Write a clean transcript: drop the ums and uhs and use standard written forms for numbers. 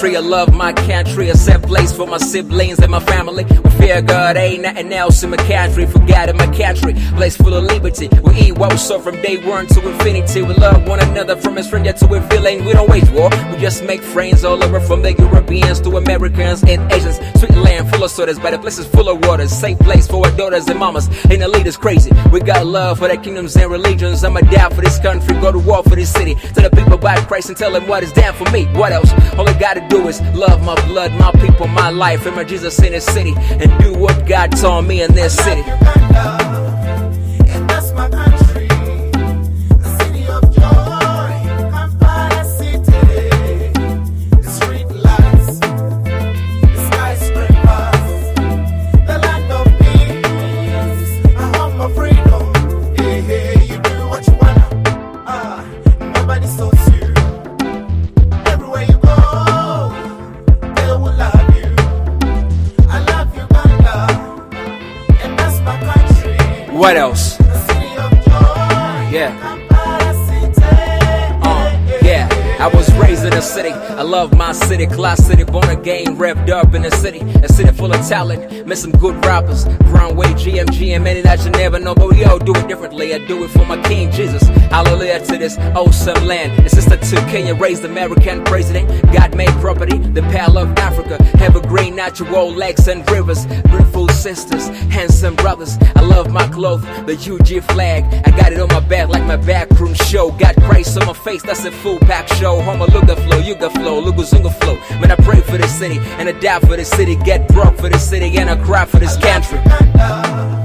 country. I love my country. A safe place for my siblings and my family. We fear God, ain't nothing else in my country. Forgot in my country, place full of liberty. We eat what we saw from day one to infinity. We love one another from a stranger to a villain. We don't wage war, we just make friends all over, from the Europeans to Americans and Asians. Sweet land full of sodas, but the place is full of waters. Safe place for our daughters and mamas. And the leaders crazy. We got love for the kingdoms and religions. I'ma die for this country, go to war for this city. Tell the people about Christ and tell them what is down for me. What else? All I gotta do is love my blood, my people, my life, and my Jesus in this city, and do what God told me in this city. And that's my country, the city of joy, Kampala City, the street lights, the skyscrapers, the land of peace, a home of freedom. Hey, hey, you do what you wanna, nobody stops you. Everywhere you go, they will love you. I love Uganda, and that's my country. What else? The city of joy, Yeah. Kampala City. Yeah, I was raised in a city. I love my city, class city, born again, revved up in the city. A city full of talent, met some good rappers. Brownway, GMG, and many that you never know, but we all do it differently. I do it for my King Jesus. Hallelujah to this awesome land. And sister to Kenya, raised American president. God made property, the pearl of Africa. Evergreen, natural lakes and rivers. Beautiful sisters, handsome brothers. I love my clothes, the UG flag. I got it on my back like my backroom show. Got Christ on my face, that's a full pack show. Homo, look the flow, you got flow, Luguzunga flow. Man, I pray for this city, and I die for this city. Get broke for this city, and I cry for this country.